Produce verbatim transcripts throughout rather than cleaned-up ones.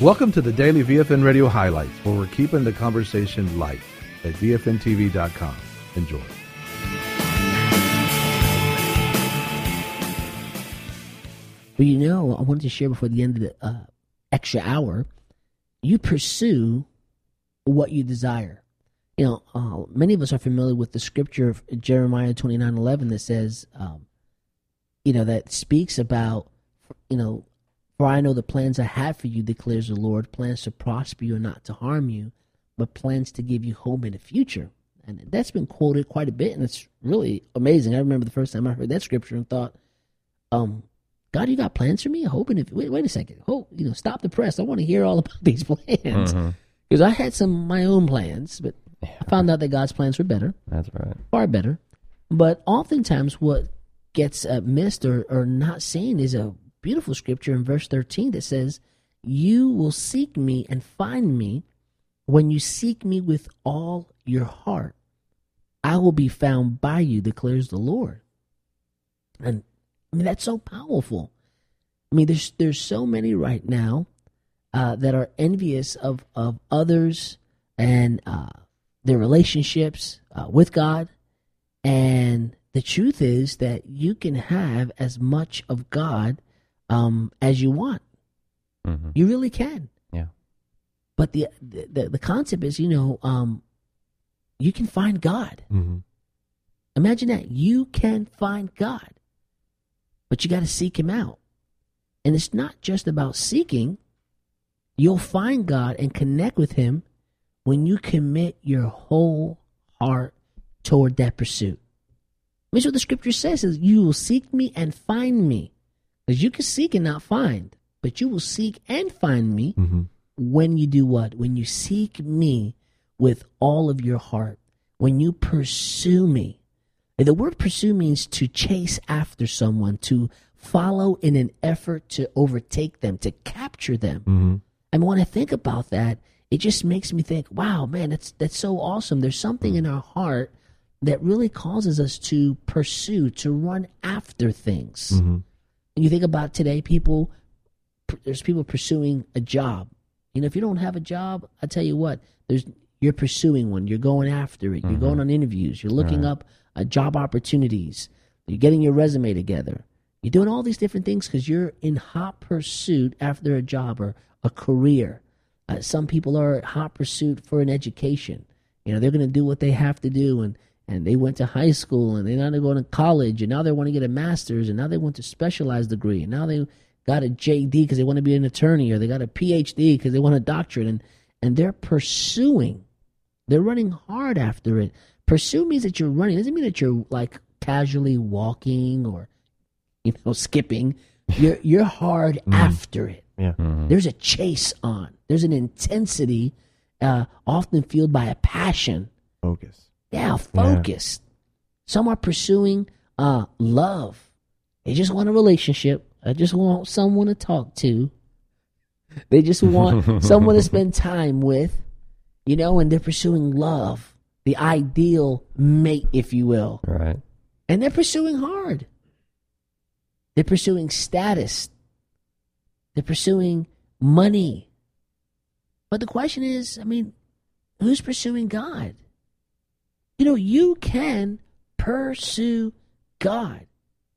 Welcome to the Daily V F N Radio Highlights, where we're keeping the conversation light at V F N T V dot com. Enjoy. Well, you know, I wanted to share before the end of the uh, extra hour, you pursue what you desire. You know, uh, many of us are familiar with the scripture of Jeremiah twenty-nine eleven that says, um, you know, that speaks about, you know, for I know the plans I have for you, declares the Lord, plans to prosper you and not to harm you, but plans to give you hope in the future. And that's been quoted quite a bit, and it's really amazing. I remember the first time I heard that scripture and thought, um, God, you got plans for me? Hope in the, wait, wait a second. Hope, you know, stop the press. I want to hear all about these plans. Because mm-hmm. I had some of my own plans, but yeah. I found out that God's plans were better. That's right. Far better. But oftentimes what gets uh, missed or, or not seen is a beautiful scripture in verse thirteen that says, you will seek me and find me when you seek me with all your heart. I will be found by you, declares the Lord. And I mean, that's so powerful. I mean, there's there's so many right now uh, that are envious of, of others and uh, their relationships uh, with God. And the truth is that you can have as much of God um, as you want. Mm-hmm. You really can. Yeah. But the the, the concept is, you know, um, you can find God. Mm-hmm. Imagine that. You can find God. But you got to seek him out. And it's not just about seeking. You'll find God and connect with him when you commit your whole heart toward that pursuit. That's what the scripture says, is you will seek me and find me. Because you can seek and not find, but you will seek and find me mm-hmm. when you do what? When you seek me with all of your heart. When you pursue me. The word pursue means to chase after someone, to follow in an effort to overtake them, to capture them. Mm-hmm. And when I think about that, it just makes me think, wow, man, that's that's so awesome. There's something in our heart that really causes us to pursue, to run after things. Mm-hmm. And you think about today, people, there's people pursuing a job. You know, if you don't have a job, I tell you what, there's you're pursuing one. You're going after it. Mm-hmm. You're going on interviews. You're looking right. up Uh, job opportunities. You're getting your resume together. You're doing all these different things because you're in hot pursuit after a job or a career. Uh, some people are at hot pursuit for an education. You know, they're going to do what they have to do, and, and they went to high school, and they now they're going to college, and now they want to get a master's, and now they want a specialized degree, and now they got a J D because they want to be an attorney, or they got a P H D because they want a doctorate, and, and they're pursuing. They're running hard after it. Pursue means that you're running. It doesn't mean that you're like casually walking or, you know, skipping. You're you're hard mm. after it. Yeah. Mm-hmm. There's a chase on. There's an intensity, uh, often fueled by a passion. Focus. Yeah, focus. Yeah. Some are pursuing uh, love. They just want a relationship. I just want someone to talk to. They just want someone to spend time with, you know, and they're pursuing love. The ideal mate, if you will. Right. And they're pursuing hard. They're pursuing status. They're pursuing money. But the question is, I mean, who's pursuing God? You know, you can pursue God.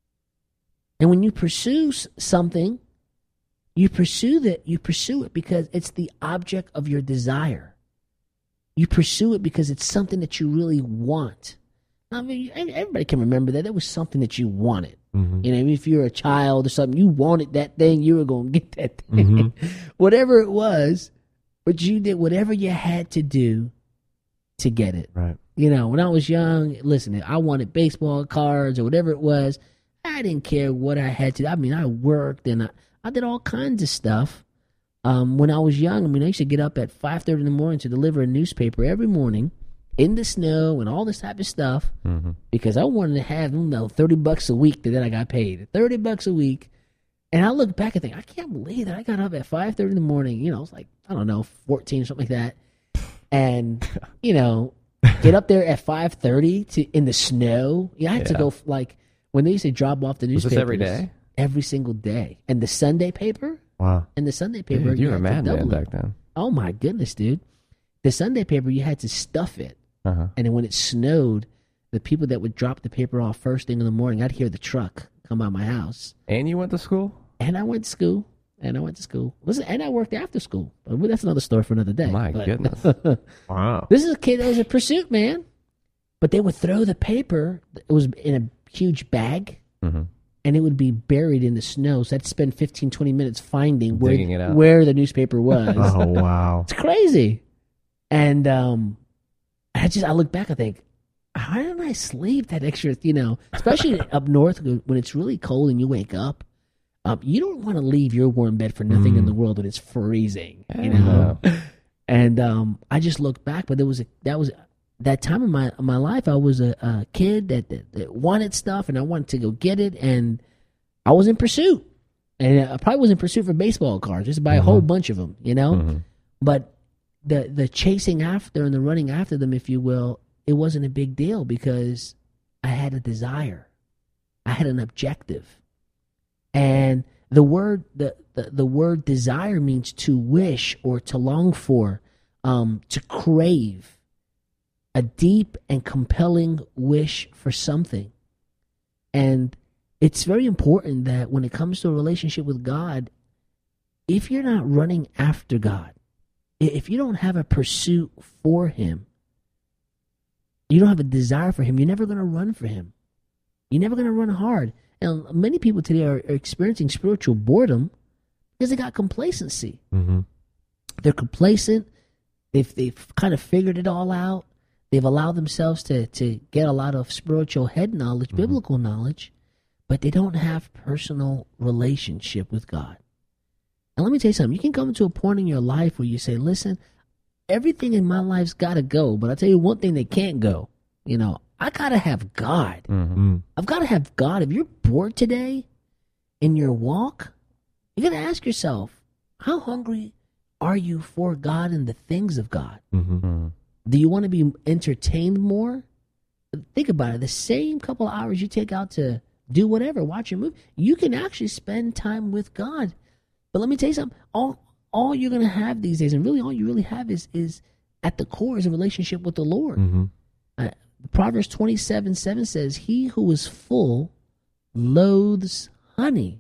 And when you pursue something, you pursue that, you pursue it because it's the object of your desire. You pursue it because it's something that you really want. I mean, everybody can remember that. That was something that you wanted. Mm-hmm. You know, if you're a child or something, you wanted that thing, you were going to get that thing. Mm-hmm. Whatever it was, but you did whatever you had to do to get it. Right. You know, when I was young, listen, I wanted baseball cards or whatever it was. I didn't care what I had to. I mean, I worked and I, I did all kinds of stuff. Um, when I was young, I mean, I used to get up at five thirty in the morning to deliver a newspaper every morning in the snow and all this type of stuff mm-hmm. because I wanted to have, you know, thirty bucks a week that I got paid. thirty bucks a week. And I look back and think, I can't believe that I got up at five thirty in the morning. You know, it's like, I don't know, fourteen or something like that. And, you know, get up there at five thirty to in the snow. Yeah, I had yeah. to go, like, when they used to drop off the newspapers. Was this every day? Every single day. And the Sunday paper? Wow. And the Sunday paper, Dude, you, you were a had to madman double back then. Oh my goodness, dude! The Sunday paper, you had to stuff it, Uh-huh. and then when it snowed, the people that would drop the paper off first thing in the morning, I'd hear the truck come by my house. And you went to school? And I went to school. And I went to school. Listen, and I worked after school. But that's another story for another day. My but, goodness. Wow. This is a kid that was a pursuit, man. But they would throw the paper. It was in a huge bag. Mm-hmm. And it would be buried in the snow. So I'd spend fifteen, twenty minutes finding where, Digging it out. where the newspaper was. Oh, wow. It's crazy. And um, I just, I look back, I think, how did I sleep that extra, you know, especially up north when it's really cold and you wake up. Um, you don't want to leave your warm bed for nothing mm. in the world when it's freezing, you know. No. And um, I just look back, but there was a, that was that time in my in my life. I was a, a kid that, that, that wanted stuff, and I wanted to go get it, and I was in pursuit. And I probably was in pursuit for baseball cards, just buy mm-hmm. a whole bunch of them, you know. Mm-hmm. But the the chasing after and the running after them, if you will, it wasn't a big deal because I had a desire, I had an objective. And the word the, the, the word desire means to wish or to long for, um, to crave, a deep and compelling wish for something. And it's very important that when it comes to a relationship with God, if you're not running after God, if you don't have a pursuit for Him, you don't have a desire for Him, you're never going to run for Him. You're never going to run hard. And many people today are, are experiencing spiritual boredom because they got complacency. Mm-hmm. They're complacent. They've, they've kind of figured it all out. They've allowed themselves to, to get a lot of spiritual head knowledge, mm-hmm. biblical knowledge, but they don't have personal relationship with God. And let me tell you something. You can come to a point in your life where you say, listen, everything in my life's got to go, but I'll tell you one thing that can't go. You know, I got to have God. Mm-hmm. I've got to have God. If you're bored today in your walk, you got to ask yourself, how hungry are you for God and the things of God? Mm-hmm. Do you want to be entertained more? Think about it. The same couple of hours you take out to do whatever, watch a movie, you can actually spend time with God. But let me tell you something. All all you're going to have these days, and really all you really have is, is at the core is a relationship with the Lord. Mm-hmm. Uh, Proverbs twenty-seven seven says, he who is full loathes honey,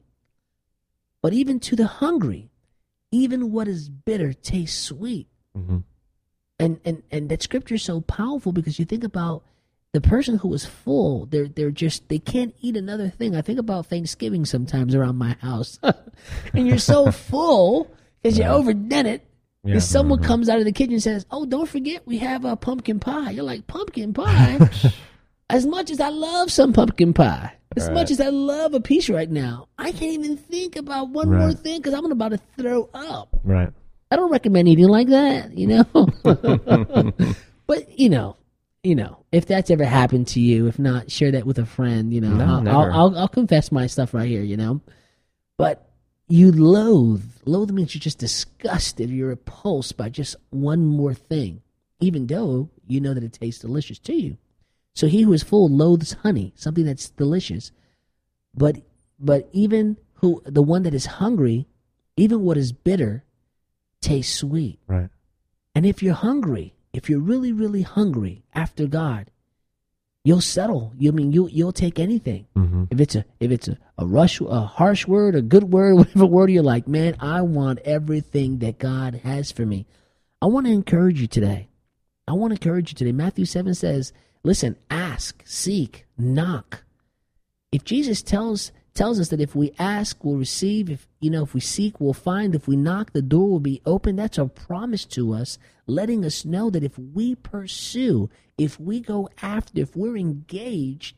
but even to the hungry, even what is bitter tastes sweet. Mm-hmm. And, and and that scripture is so powerful because you think about the person who is full, they're they're just they can't eat another thing. I think about Thanksgiving sometimes around my house, and you're so full because yeah. you overdone it. Yeah. And someone Mm-hmm. comes out of the kitchen and says, "Oh, don't forget we have a pumpkin pie." You're like, "Pumpkin pie?" As much as I love some pumpkin pie, as right. much as I love a piece right now, I can't even think about one right. more thing because I'm about to throw up. Right. I don't recommend eating like that, you know. But you know, you know, if that's ever happened to you, if not, share that with a friend. You know, No, I'll, never. I'll, I'll I'll confess my stuff right here. You know, but you loathe. Loathe means you're just disgusted. You're repulsed by just one more thing, even though you know that it tastes delicious to you. So he who is full loathes honey, something that's delicious. But but even who the one that is hungry, even what is bitter, tastes sweet. Right. And if you're hungry, if you're really, really hungry after God, you'll settle. You I mean you you'll take anything. Mm-hmm. If it's a if it's a, a rush a harsh word, a good word, whatever word you're like, man, I want everything that God has for me. I want to encourage you today. I want to encourage you today. Matthew seven says, listen, ask, seek, knock. If Jesus tells tells us that if we ask, we'll receive. If you know, if we seek, we'll find. If we knock, the door will be open. That's a promise to us, letting us know that if we pursue, if we go after, if we're engaged,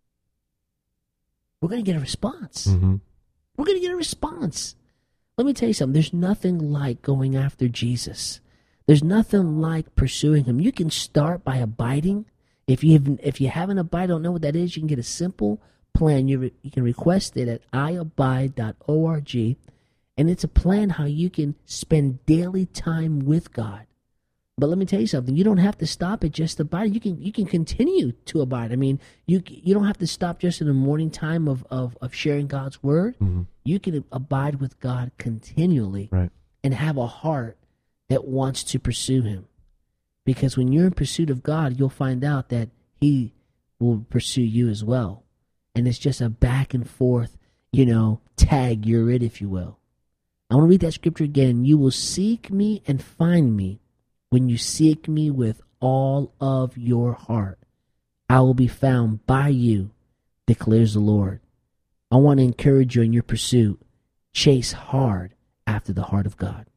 we're going to get a response. Mm-hmm. We're going to get a response. Let me tell you something. There's nothing like going after Jesus. There's nothing like pursuing him. You can start by abiding. If you haven't, if you haven't abided, don't know what that is, you can get a simple plan. You, re, you can request it at i abide dot org, and it's a plan how you can spend daily time with God. But let me tell you something. You don't have to stop at just abide. You can you can continue to abide. I mean, you you don't have to stop just in the morning time of, of, of sharing God's word. Mm-hmm. You can abide with God continually, right, and have a heart that wants to pursue him. Because when you're in pursuit of God, you'll find out that he will pursue you as well. And it's just a back and forth, you know, tag, you're it, if you will. I want to read that scripture again. You will seek me and find me when you seek me with all of your heart. I will be found by you, declares the Lord. I want to encourage you in your pursuit. Chase hard after the heart of God.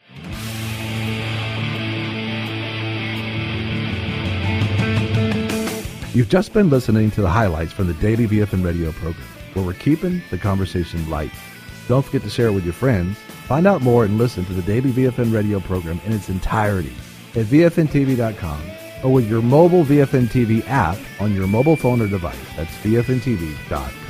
You've just been listening to the highlights from the Daily V F N Radio program, where we're keeping the conversation light. Don't forget to share it with your friends. Find out more and listen to the Daily V F N Radio program in its entirety at V F N T V dot com or with your mobile V F N T V app on your mobile phone or device. That's V F N T V dot com.